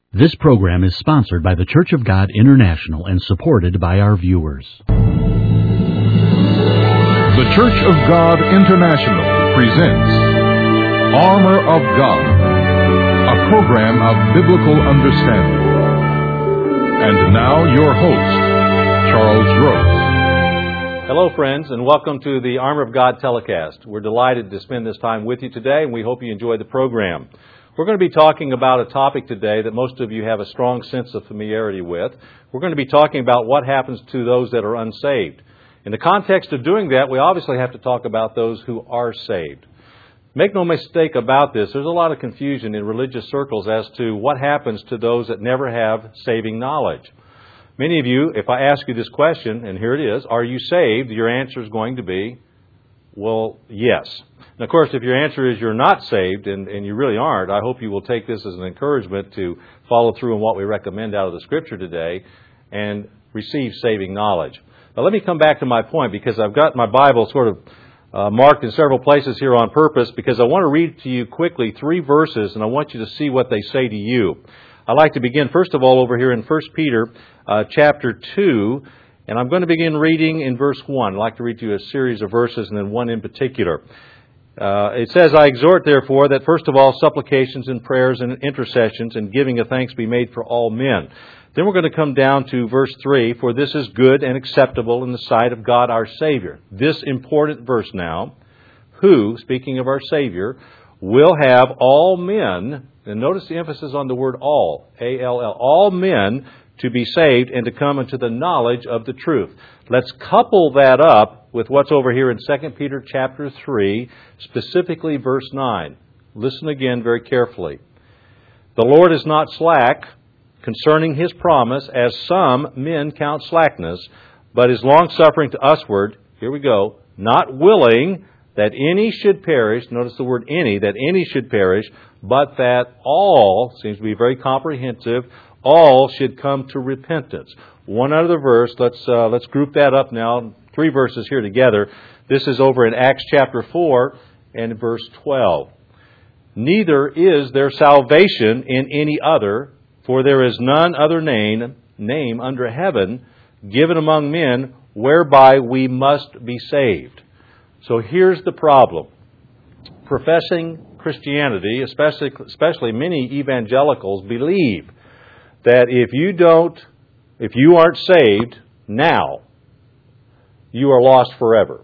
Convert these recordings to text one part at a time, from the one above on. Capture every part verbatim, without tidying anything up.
This program is sponsored by the Church of God International and supported by our viewers. The Church of God International presents Armor of God, a program of biblical understanding. And now your host, Charles Rose. Hello friends, and welcome to the Armor of God telecast. We're delighted to spend this time with you today, and we hope you enjoy the program. We're going to be talking about a topic today that most of you have a strong sense of familiarity with. We're going to be talking about what happens to those that are unsaved. In the context of doing that, we obviously have to talk about those who are saved. Make no mistake about this, there's a lot of confusion in religious circles as to what happens to those that never have saving knowledge. Many of you, if I ask you this question, and here it is, are you saved? Your answer is going to be, well, yes. And of course, if your answer is you're not saved, and, and you really aren't, I hope you will take this as an encouragement to follow through on what we recommend out of the Scripture today and receive saving knowledge. Now, let me come back to my point, because I've got my Bible sort of uh, marked in several places here on purpose, because I want to read to you quickly three verses, and I want you to see what they say to you. I'd like to begin, first of all, over here in First Peter uh, chapter two, and I'm going to begin reading in verse one. I'd like to read to you a series of verses, and then one in particular. Uh, it says, I exhort, therefore, that first of all, supplications and prayers and intercessions and giving of thanks be made for all men. Then we're going to come down to verse three, for this is good and acceptable in the sight of God our Savior. This important verse now, who, speaking of our Savior, will have all men, and notice the emphasis on the word all, A L L, all men to be saved and to come into the knowledge of the truth. Let's couple that up with what's over here in Second Peter chapter three, specifically verse nine. Listen again very carefully. The Lord is not slack concerning His promise, as some men count slackness, but is long-suffering to usward, here we go, not willing that any should perish, notice the word any, that any should perish, but that all, seems to be very comprehensive, all should come to repentance. One other verse, let's uh, let's group that up now, three verses here together. This is over in Acts chapter four and verse twelve. Neither is there salvation in any other, for there is none other name, name under heaven given among men whereby we must be saved. So here's the problem. Professing Christianity, especially, especially many evangelicals, believe that if you don't, if you aren't saved now, you are lost forever.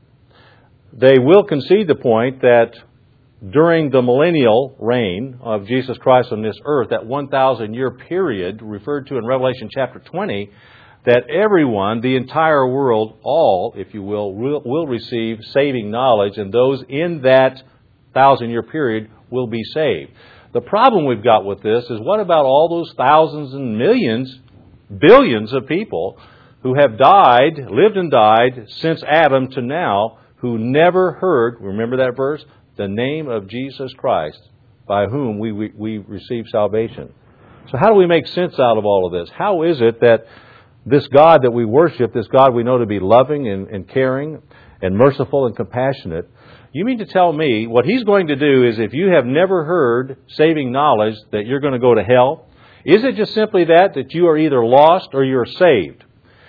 They will concede the point that during the millennial reign of Jesus Christ on this earth, that one thousand year period referred to in Revelation chapter twenty, that everyone, the entire world, all, if you will, will, will receive saving knowledge, and those in that thousand year period will be saved. The problem we've got with this is, what about all those thousands and millions, billions of people who have died, lived and died since Adam to now, who never heard, remember that verse, the name of Jesus Christ, by whom we, we, we receive salvation. So how do we make sense out of all of this? How is it that this God that we worship, this God we know to be loving and, and caring and merciful and compassionate, you mean to tell me what He's going to do is, if you have never heard saving knowledge, that you're going to go to hell? Is it just simply that, that you are either lost or you're saved?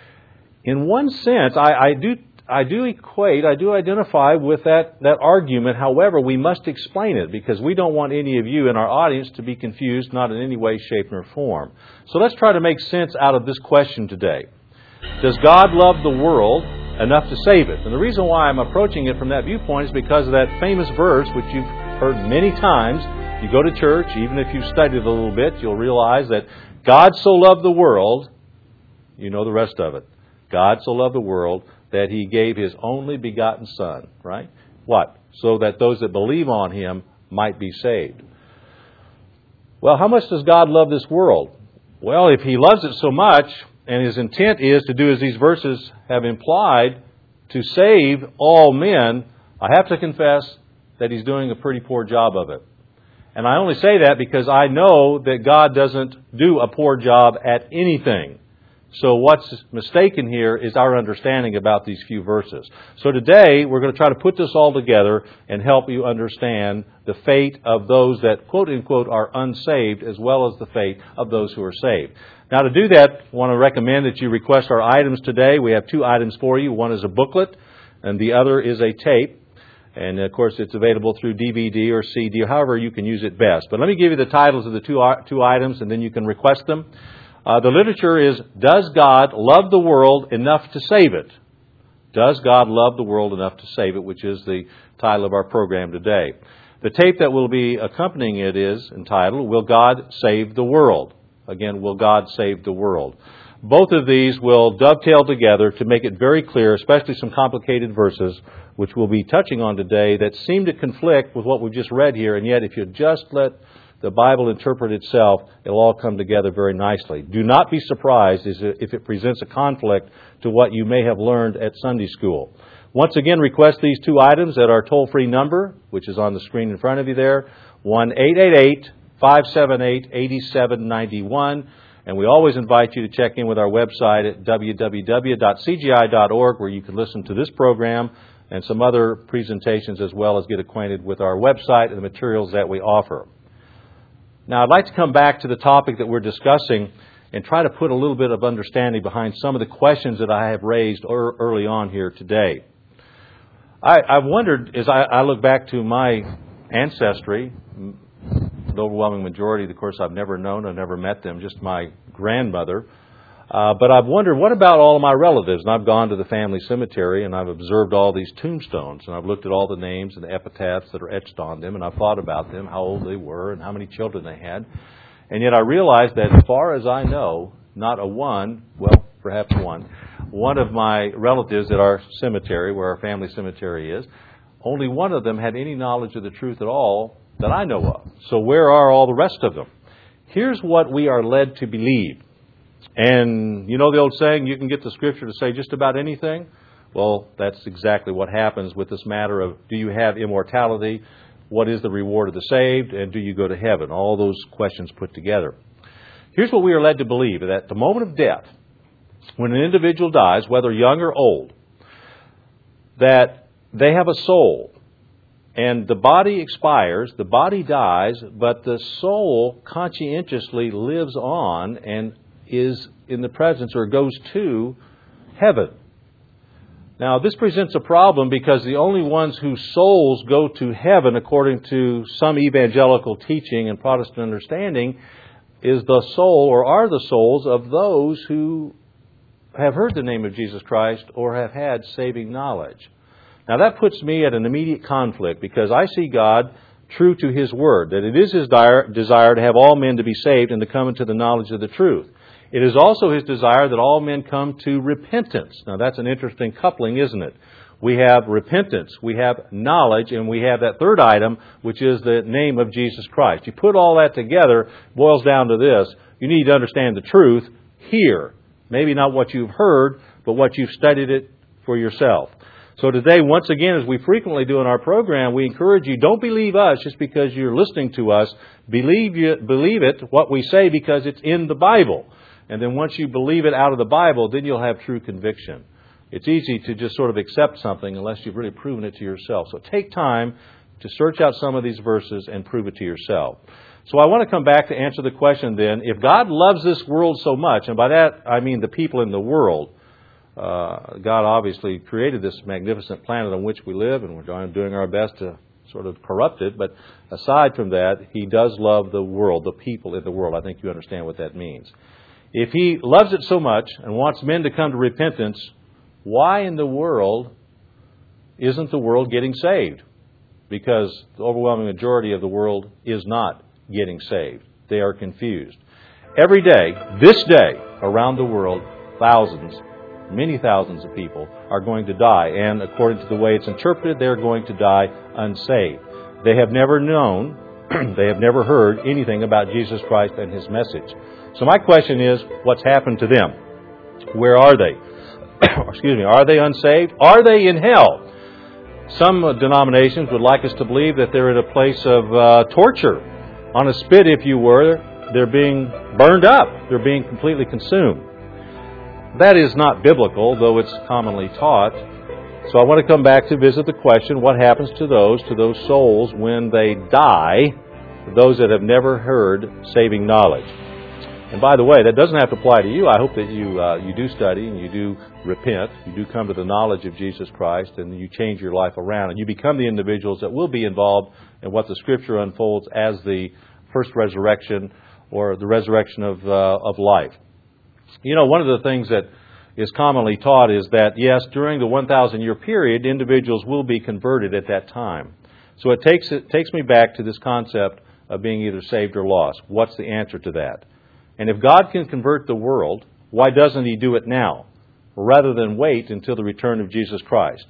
In one sense, I, I do I do equate, I do identify with that, that argument. However, we must explain it, because we don't want any of you in our audience to be confused, not in any way, shape, nor form. So let's try to make sense out of this question today. Does God love the world enough to save it? And the reason why I'm approaching it from that viewpoint is because of that famous verse, which you've heard many times. You go to church, even if you've studied it a little bit, you'll realize that God so loved the world, you know the rest of it. God so loved the world that He gave His only begotten Son, right? What? So that those that believe on Him might be saved. Well, how much does God love this world? Well, if He loves it so much, and His intent is to do as these verses have implied, to save all men, I have to confess that He's doing a pretty poor job of it. And I only say that because I know that God doesn't do a poor job at anything. So what's mistaken here is our understanding about these few verses. So today we're going to try to put this all together and help you understand the fate of those that, quote unquote, are unsaved, as well as the fate of those who are saved. Now, to do that, I want to recommend that you request our items today. We have two items for you. One is a booklet, and the other is a tape. And, of course, it's available through D V D or C D, or however you can use it best. But let me give you the titles of the two, two items, and then you can request them. Uh, the literature is, Does God Love the World Enough to Save It? Does God Love the World Enough to Save It, which is the title of our program today. The tape that will be accompanying it is entitled, Will God Save the World? Again, Will God Save the World? Both of these will dovetail together to make it very clear, especially some complicated verses, which we'll be touching on today, that seem to conflict with what we've just read here, and yet if you just let the Bible interpret itself, it'll all come together very nicely. Do not be surprised if it presents a conflict to what you may have learned at Sunday school. Once again, request these two items at our toll-free number, which is on the screen in front of you there, one eight eight eight, five seven eight, eight seven nine one. And we always invite you to check in with our website at w w w dot c g i dot org, where you can listen to this program and some other presentations, as well as get acquainted with our website and the materials that we offer. Now, I'd like to come back to the topic that we're discussing and try to put a little bit of understanding behind some of the questions that I have raised early on here today. I, I wondered, as I, I look back to my ancestry, the overwhelming majority, of course, I've never known, I've never met them, just my grandmother. Uh, but I've wondered, what about all of my relatives? And I've gone to the family cemetery and I've observed all these tombstones. And I've looked at all the names and the epitaphs that are etched on them. And I've thought about them, how old they were and how many children they had. And yet I realized that as far as I know, not a one, well, perhaps one, one of my relatives at our cemetery, where our family cemetery is, only one of them had any knowledge of the truth at all that I know of. So where are all the rest of them? Here's what we are led to believe. And you know the old saying, you can get the Scripture to say just about anything? Well, that's exactly what happens with this matter of, do you have immortality? What is the reward of the saved? And do you go to heaven? All those questions put together. Here's what we are led to believe, that at the moment of death, when an individual dies, whether young or old, that they have a soul. And the body expires, the body dies, but the soul conscientiously lives on and is in the presence or goes to heaven. Now, this presents a problem because the only ones whose souls go to heaven, according to some evangelical teaching and Protestant understanding, is the soul or are the souls of those who have heard the name of Jesus Christ or have had saving knowledge. Now, that puts me at an immediate conflict because I see God true to His Word, that it is His desire to have all men to be saved and to come into the knowledge of the truth. It is also His desire that all men come to repentance. Now, that's an interesting coupling, isn't it? We have repentance, we have knowledge, and we have that third item, which is the name of Jesus Christ. You put all that together, it boils down to this. You need to understand the truth here. Maybe not what you've heard, but what you've studied it for yourself. So today, once again, as we frequently do in our program, we encourage you, don't believe us just because you're listening to us. Believe, you, believe it, what we say, because it's in the Bible. And then once you believe it out of the Bible, then you'll have true conviction. It's easy to just sort of accept something unless you've really proven it to yourself. So take time to search out some of these verses and prove it to yourself. So I want to come back to answer the question then, if God loves this world so much, and by that I mean the people in the world, uh, God obviously created this magnificent planet on which we live, and we're doing our best to sort of corrupt it. But aside from that, He does love the world, the people in the world. I think you understand what that means. If He loves it so much and wants men to come to repentance, why in the world isn't the world getting saved? Because the overwhelming majority of the world is not getting saved. They are confused. Every day, this day, around the world, thousands, many thousands of people are going to die. And according to the way it's interpreted, they're going to die unsaved. They have never known, they have never heard anything about Jesus Christ and His message. So my question is, what's happened to them? Where are they? Excuse me, are they unsaved? Are they in hell? Some denominations would like us to believe that they're in a place of uh, torture. On a spit, if you were, they're being burned up. They're being completely consumed. That is not biblical, though it's commonly taught. So I want to come back to visit the question, what happens to those, to those souls when they die, those that have never heard saving knowledge? And by the way, that doesn't have to apply to you. I hope that you uh, you do study and you do repent, you do come to the knowledge of Jesus Christ, and you change your life around, and you become the individuals that will be involved in what the Scripture unfolds as the first resurrection or the resurrection of uh, of life. You know, one of the things that is commonly taught is that, yes, during the one thousand year period, individuals will be converted at that time. So it takes it takes me back to this concept of being either saved or lost. What's the answer to that? And if God can convert the world, why doesn't He do it now, rather than wait until the return of Jesus Christ?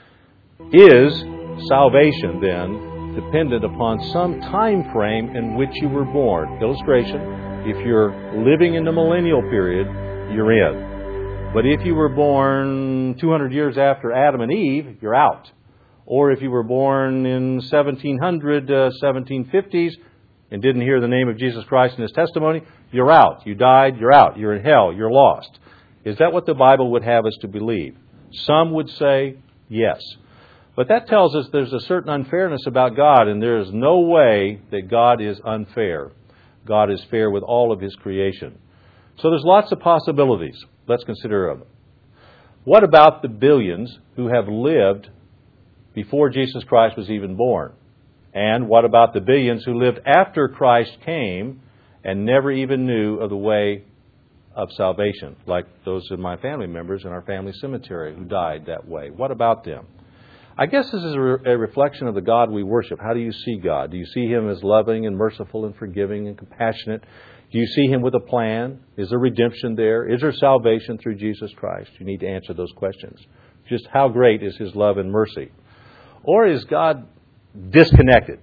Is salvation, then, dependent upon some time frame in which you were born? Illustration, if you're living in the millennial period, you're in. But if you were born two hundred years after Adam and Eve, you're out. Or if you were born in seventeen hundred, uh, seventeen fifties, and didn't hear the name of Jesus Christ in His testimony, you're out. You died, you're out. You're in hell, you're lost. Is that what the Bible would have us to believe? Some would say yes. But that tells us there's a certain unfairness about God, and there is no way that God is unfair. God is fair with all of His creation. So there's lots of possibilities. Let's consider them. What about the billions who have lived before Jesus Christ was even born? And what about the billions who lived after Christ came and never even knew of the way of salvation, like those of my family members in our family cemetery who died that way? What about them? I guess this is a, re- a reflection of the God we worship. How do you see God? Do you see Him as loving and merciful and forgiving and compassionate? Do you see Him with a plan? Is there redemption there? Is there salvation through Jesus Christ? You need to answer those questions. Just how great is His love and mercy? Or is God disconnected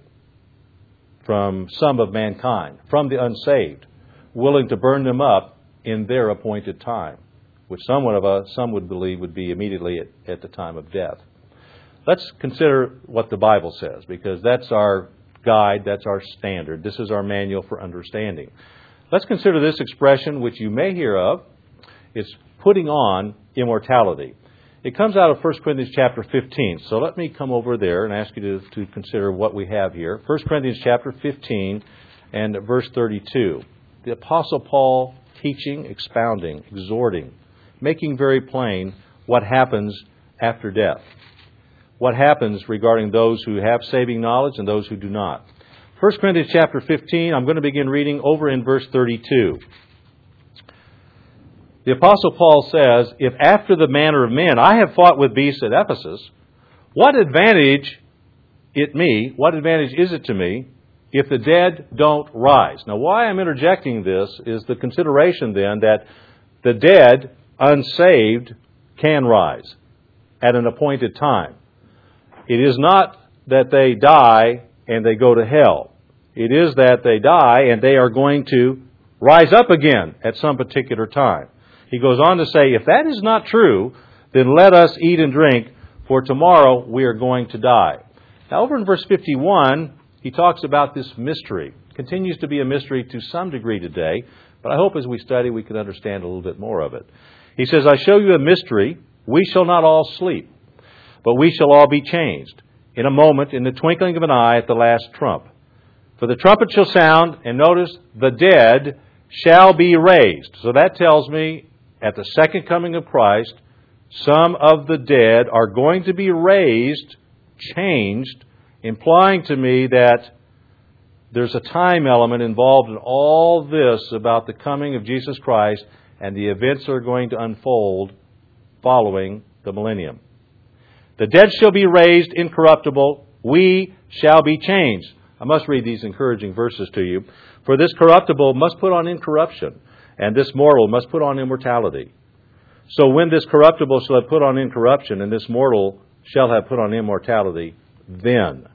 from some of mankind, from the unsaved, willing to burn them up in their appointed time, which some of us, some would believe would be immediately at, at the time of death? Let's consider what the Bible says, because that's our guide, that's our standard. This is our manual for understanding. Let's consider this expression, which you may hear of. It's putting on immortality. It comes out of First Corinthians chapter fifteen. So let me come over there and ask you to, to consider what we have here. First Corinthians chapter fifteen and verse thirty-two. The Apostle Paul teaching, expounding, exhorting, making very plain what happens after death. What happens regarding those who have saving knowledge and those who do not. First Corinthians chapter fifteen, I'm going to begin reading over in verse thirty-two. The Apostle Paul says, "If after the manner of men I have fought with beasts at Ephesus, what advantage it me, what advantage is it to me if the dead don't rise?" Now, why I'm interjecting this is the consideration then that the dead, unsaved, can rise at an appointed time. It is not that they die and they go to hell. It is that they die and they are going to rise up again at some particular time. He goes on to say, if that is not true, then let us eat and drink, for tomorrow we are going to die. Now, over in verse fifty-one, he talks about this mystery. It continues to be a mystery to some degree today, but I hope as we study we can understand a little bit more of it. He says, "I show you a mystery. We shall not all sleep, but we shall all be changed in a moment, in the twinkling of an eye, at the last trump. For the trumpet shall sound," and notice, "the dead shall be raised." So that tells me at the second coming of Christ, some of the dead are going to be raised, changed, implying to me that there's a time element involved in all this about the coming of Jesus Christ, and the events are going to unfold following the millennium. "The dead shall be raised incorruptible, we shall be changed." I must read these encouraging verses to you. "For this corruptible must put on incorruption, and this mortal must put on immortality. So when this corruptible shall have put on incorruption, and this mortal shall have put on immortality, then,"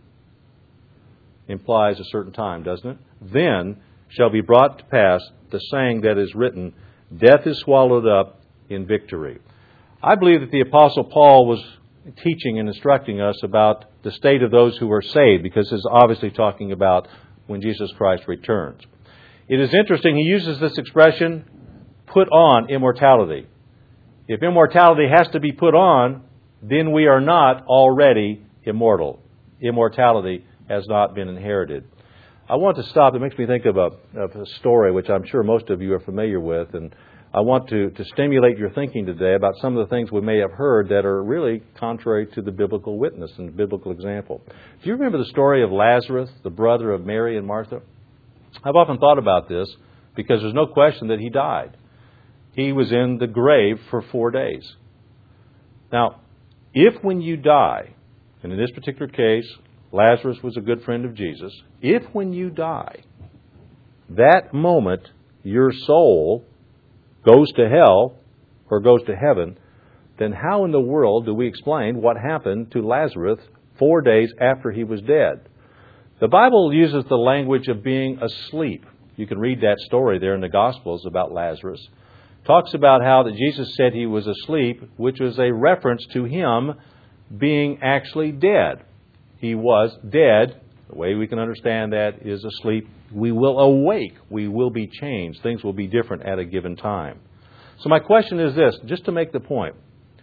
implies a certain time, doesn't it? "Then shall be brought to pass the saying that is written, death is swallowed up in victory." I believe that the Apostle Paul was teaching and instructing us about the state of those who are saved, because it's obviously talking about when Jesus Christ returns. It is interesting, he uses this expression, put on immortality. If immortality has to be put on, then we are not already immortal. Immortality has not been inherited. I want to stop. It makes me think of a, of a story which I'm sure most of you are familiar with, and I want to, to stimulate your thinking today about some of the things we may have heard that are really contrary to the biblical witness and the biblical example. Do you remember the story of Lazarus, the brother of Mary and Martha? I've often thought about this because there's no question that he died. He was in the grave for four days. Now, if when you die, and in this particular case, Lazarus was a good friend of Jesus, if when you die, that moment your soul goes to hell or goes to heaven, then how in the world do we explain what happened to Lazarus four days after he was dead? The Bible uses the language of being asleep. You can read that story there in the Gospels about Lazarus. Talks about how that Jesus said he was asleep, which was a reference to him being actually dead. He was dead. The way we can understand that is asleep. We will awake. We will be changed. Things will be different at a given time. So my question is this, just to make the point.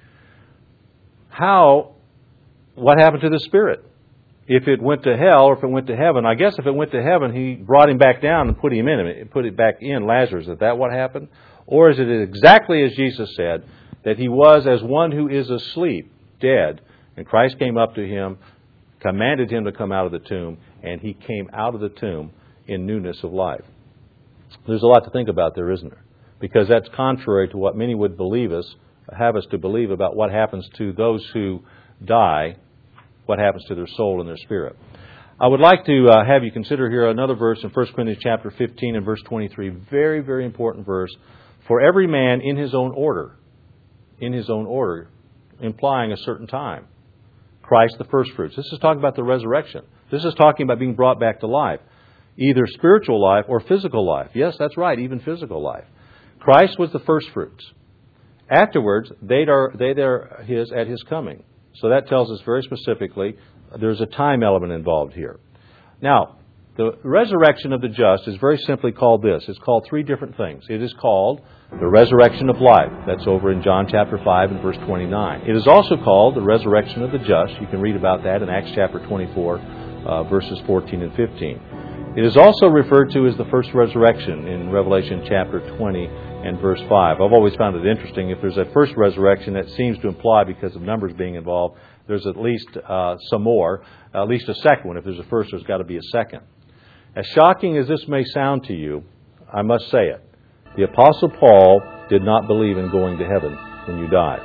How, what happened to the spirit? If it went to hell or if it went to heaven, I guess if it went to heaven, he brought him back down and put him in, put it back in Lazarus. Is that what happened? Or is it exactly as Jesus said, that he was as one who is asleep, dead, and Christ came up to him, commanded him to come out of the tomb, and he came out of the tomb in newness of life? There's a lot to think about there, isn't there? Because that's contrary to what many would believe us, have us to believe about what happens to those who die, what happens to their soul and their spirit. I would like to uh, have you consider here another verse in First Corinthians chapter fifteen and verse twenty-three. Very, very important verse. For every man in his own order, in his own order, implying a certain time. Christ the first fruits. This is talking about the resurrection. This is talking about being brought back to life. Either spiritual life or physical life. Yes, that's right, even physical life. Christ was the first fruits. Afterwards, they are they are his at his coming. So that tells us very specifically there's a time element involved here. Now, the resurrection of the just is very simply called this. It's called three different things. It is called the resurrection of life. That's over in John chapter five and verse twenty-nine. It is also called the resurrection of the just. You can read about that in Acts chapter twenty-four, uh, verses fourteen and fifteen. It is also referred to as the first resurrection in Revelation chapter twenty and verse five. I've always found it interesting. If there's a first resurrection, that seems to imply, because of numbers being involved, there's at least uh, some more, at least a second one. If there's a first, there's got to be a second. As shocking as this may sound to you, I must say it. The Apostle Paul did not believe in going to heaven when you die.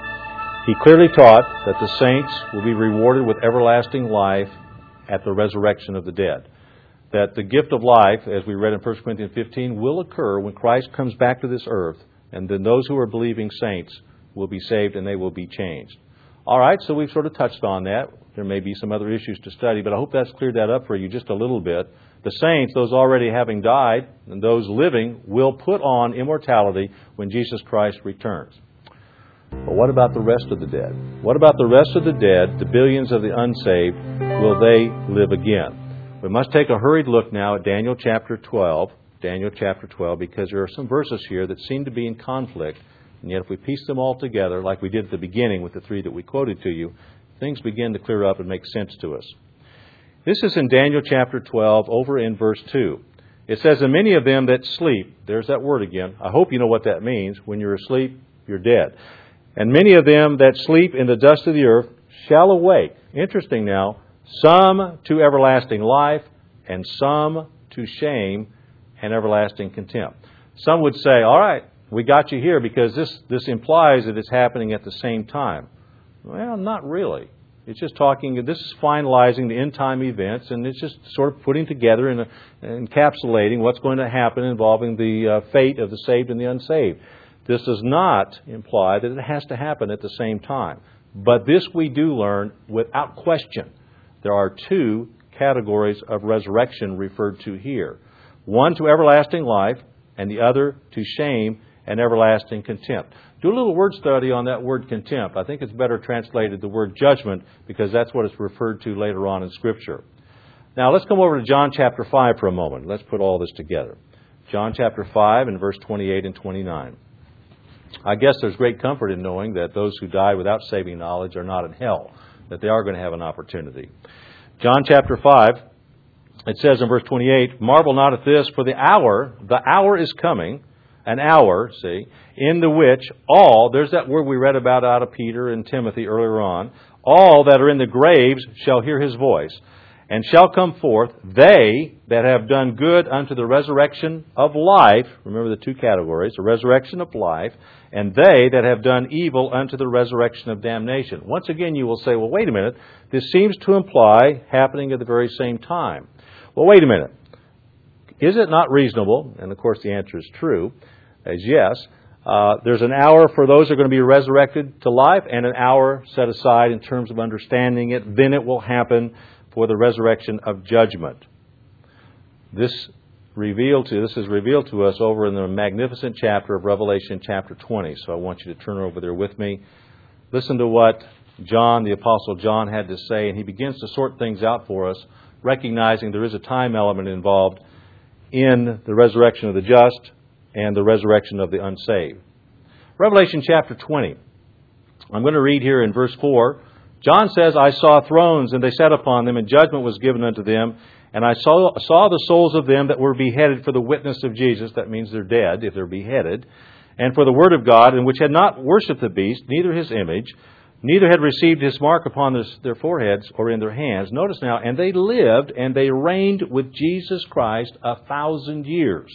He clearly taught that the saints will be rewarded with everlasting life at the resurrection of the dead. That the gift of life, as we read in First Corinthians fifteen, will occur when Christ comes back to this earth, and then those who are believing saints will be saved and they will be changed. All right, so we've sort of touched on that. There may be some other issues to study, but I hope that's cleared that up for you just a little bit. The saints, those already having died, and those living, will put on immortality when Jesus Christ returns. But what about the rest of the dead? What about the rest of the dead, the billions of the unsaved? Will they live again? We must take a hurried look now at Daniel chapter twelve, Daniel chapter twelve, because there are some verses here that seem to be in conflict, and yet if we piece them all together, like we did at the beginning with the three that we quoted to you, things begin to clear up and make sense to us. This is in Daniel chapter twelve, over in verse two. It says, and many of them that sleep, there's that word again. I hope you know what that means. When you're asleep, you're dead. And many of them that sleep in the dust of the earth shall awake. Interesting now. Some to everlasting life, and some to shame and everlasting contempt. Some would say, all right, we got you here because this, this implies that it's happening at the same time. Well, not really. It's just talking, this is finalizing the end time events, and it's just sort of putting together and encapsulating what's going to happen involving the uh, fate of the saved and the unsaved. This does not imply that it has to happen at the same time. But this we do learn without question. There are two categories of resurrection referred to here. One to everlasting life, and the other to shame and everlasting contempt. Do a little word study on that word contempt. I think it's better translated the word judgment, because that's what it's referred to later on in Scripture. Now let's come over to John chapter five for a moment. Let's put all this together. John chapter five and verse twenty-eight and twenty-nine. I guess there's great comfort in knowing that those who die without saving knowledge are not in hell, that they are going to have an opportunity. John chapter five, it says in verse twenty-eight, "Marvel not at this, for the hour, the hour is coming, an hour, see, in the which all," there's that word we read about out of Peter and Timothy earlier on, "all that are in the graves shall hear his voice, and shall come forth, they that have done good unto the resurrection of life," remember the two categories, the resurrection of life, "and they that have done evil unto the resurrection of damnation." Once again, you will say, well, wait a minute, this seems to imply happening at the very same time. Well, wait a minute. Is it not reasonable, and of course the answer is true, as yes, uh, there's an hour for those who are going to be resurrected to life and an hour set aside in terms of understanding it. Then it will happen for the resurrection of judgment. This revealed to this is revealed to us over in the magnificent chapter of Revelation chapter twenty. So I want you to turn over there with me. Listen to what John, the Apostle John, had to say, and he begins to sort things out for us, recognizing there is a time element involved in the resurrection of the just and the resurrection of the unsaved. Revelation chapter twenty. I'm going to read here in verse four. John says, "I saw thrones, and they sat upon them, and judgment was given unto them. And I saw, saw the souls of them that were beheaded for the witness of Jesus," that means they're dead if they're beheaded, "and for the word of God, and which had not worshipped the beast, neither his image, neither had received his mark upon their, their foreheads or in their hands." Notice now, "and they lived, and they reigned with Jesus Christ a thousand years.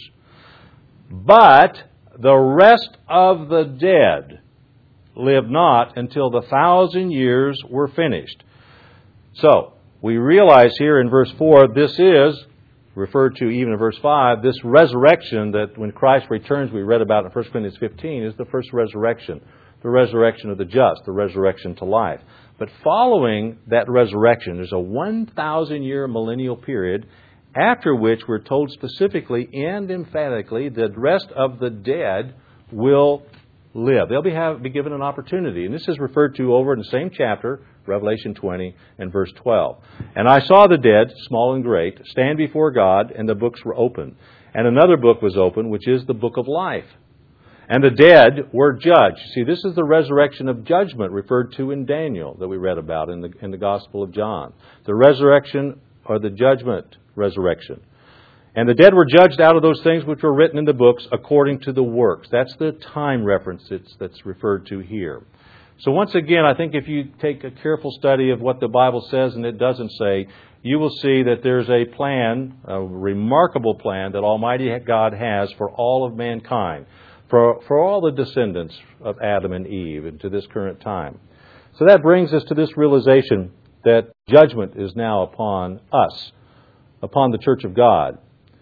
But the rest of the dead lived not until the thousand years were finished." So, we realize here in verse four, this is referred to even in verse five, this resurrection that when Christ returns, we read about in First Corinthians fifteen, is the first resurrection. The resurrection of the just, the resurrection to life. But following that resurrection, there's a one thousand year millennial period, after which we're told specifically and emphatically that the rest of the dead will live. They'll be, have, be given an opportunity. And this is referred to over in the same chapter, Revelation twenty and verse twelve. "And I saw the dead, small and great, stand before God, and the books were opened. And another book was opened, which is the book of life. And the dead were judged." See, this is the resurrection of judgment referred to in Daniel that we read about in the, in the Gospel of John. The resurrection or the judgment resurrection. "And the dead were judged out of those things which were written in the books according to the works." That's the time reference that's, that's referred to here. So once again, I think if you take a careful study of what the Bible says and it doesn't say, you will see that there's a plan, a remarkable plan that Almighty God has for all of mankind, for, for all the descendants of Adam and Eve into this current time. So that brings us to this realization that judgment is now upon us, upon the Church of God.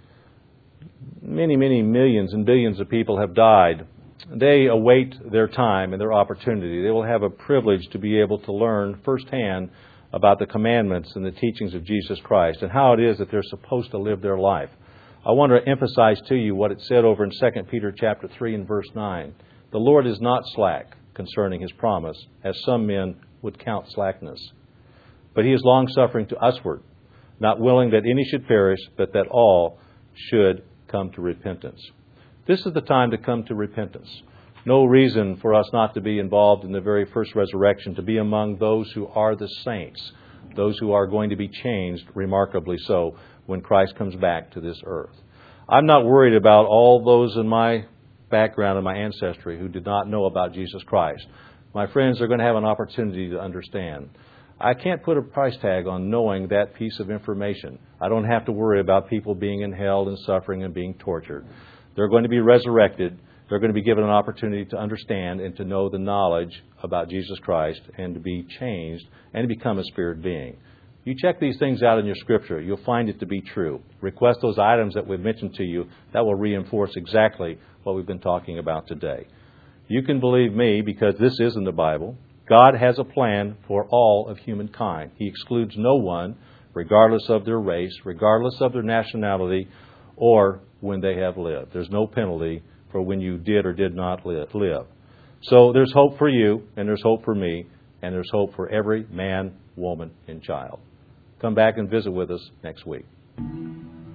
Many, many millions and billions of people have died. They await their time and their opportunity. They will have a privilege to be able to learn firsthand about the commandments and the teachings of Jesus Christ and how it is that they're supposed to live their life. I want to emphasize to you what it said over in Second Peter chapter three and verse nine. "The Lord is not slack concerning His promise, as some men would count slackness. But He is longsuffering to usward, not willing that any should perish, but that all should come to repentance." This is the time to come to repentance. No reason for us not to be involved in the very first resurrection, to be among those who are the saints, those who are going to be changed remarkably so when Christ comes back to this earth. I'm not worried about all those in my background and my ancestry who did not know about Jesus Christ. My friends are going to have an opportunity to understand. I can't put a price tag on knowing that piece of information. I don't have to worry about people being in hell and suffering and being tortured. They're going to be resurrected. They're going to be given an opportunity to understand and to know the knowledge about Jesus Christ and to be changed and to become a spirit being. You check these things out in your Scripture. You'll find it to be true. Request those items that we've mentioned to you. That will reinforce exactly what we've been talking about today. You can believe me because this is in the Bible. God has a plan for all of humankind. He excludes no one, regardless of their race, regardless of their nationality, or when they have lived. There's no penalty for when you did or did not live. So there's hope for you, and there's hope for me, and there's hope for every man, woman, and child. Come back and visit with us next week.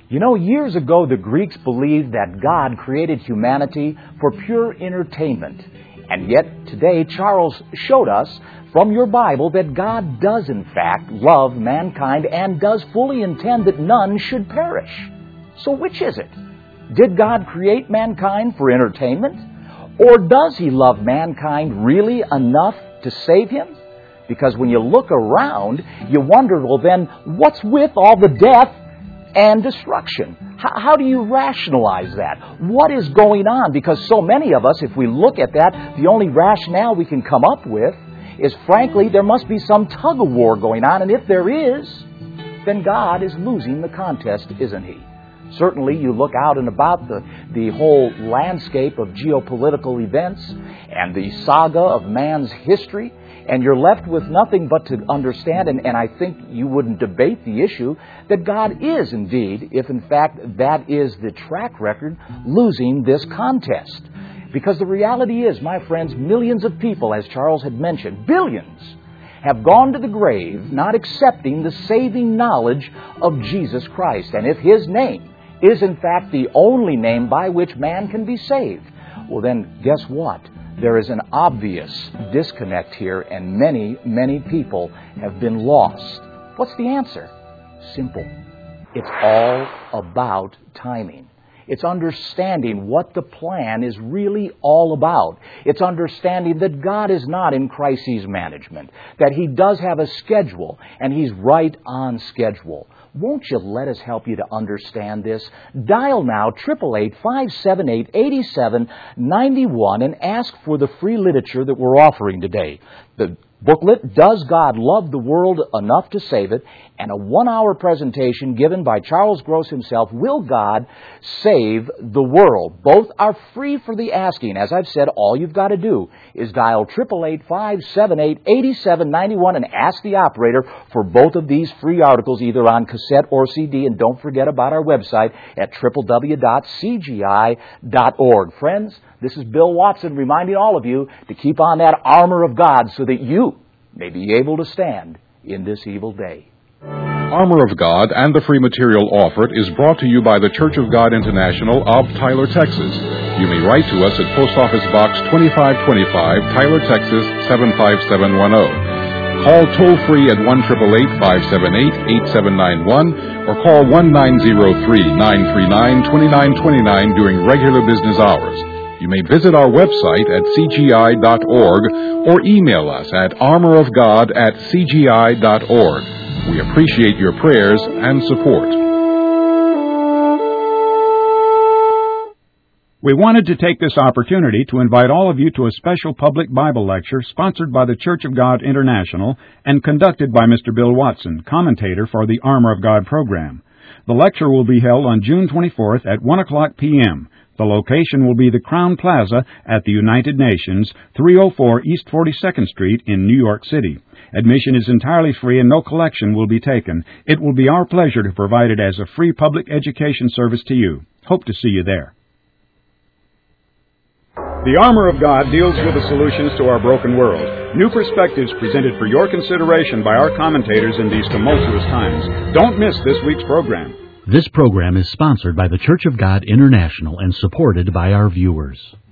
You know, years ago the Greeks believed that God created humanity for pure entertainment. And yet today Charles showed us from your Bible that God does in fact love mankind and does fully intend that none should perish. So which is it? Did God create mankind for entertainment? Or does He love mankind really enough to save him? Because when you look around, you wonder, well then, what's with all the death and destruction? How, how do you rationalize that? What is going on? Because so many of us, if we look at that, the only rationale we can come up with is, frankly, there must be some tug-of-war going on, and if there is, then God is losing the contest, isn't He? Certainly, you look out and about the, the whole landscape of geopolitical events and the saga of man's history, and you're left with nothing but to understand, and, and I think you wouldn't debate the issue, that God is indeed, if in fact that is the track record, losing this contest. Because the reality is, my friends, millions of people, as Charles had mentioned, billions, have gone to the grave not accepting the saving knowledge of Jesus Christ. And if His name is in fact the only name by which man can be saved, well then, guess what? There is an obvious disconnect here, and many, many people have been lost. What's the answer? Simple. It's all about timing. It's understanding what the plan is really all about. It's understanding that God is not in crisis management, that He does have a schedule, and He's right on schedule. Won't you let us help you to understand this? Dial now, eight eight eight, five seven eight, eight seven nine one, and ask for the free literature that we're offering today. The booklet, Does God Love the World Enough to Save It? And a one-hour presentation given by Charles Gross himself, Will God Save the World? Both are free for the asking. As I've said, all you've got to do is dial eight eight eight, five seven eight, eight seven nine one and ask the operator for both of these free articles, either on cassette or C D. And don't forget about our website at w w w dot c g i dot org. Friends, this is Bill Watson reminding all of you to keep on that armor of God so that you may be able to stand in this evil day. Armor of God and the free material offered is brought to you by the Church of God International of Tyler, Texas. You may write to us at Post Office Box twenty-five twenty-five, Tyler, Texas seven five seven one zero. Call toll-free at one eight eight eight, five seven eight, eight seven nine one or call one nine zero three, nine three nine, two nine two nine during regular business hours. You may visit our website at c g i dot org or email us at armorofgod at c g i dot org. We appreciate your prayers and support. We wanted to take this opportunity to invite all of you to a special public Bible lecture sponsored by the Church of God International and conducted by Mister Bill Watson, commentator for the Armor of God program. The lecture will be held on June twenty-fourth at one o'clock p.m. The location will be the Crown Plaza at the United Nations, three oh four East forty-second Street in New York City. Admission is entirely free and no collection will be taken. It will be our pleasure to provide it as a free public education service to you. Hope to see you there. The Armor of God deals with the solutions to our broken world. New perspectives presented for your consideration by our commentators in these tumultuous times. Don't miss this week's program. This program is sponsored by the Church of God International and supported by our viewers.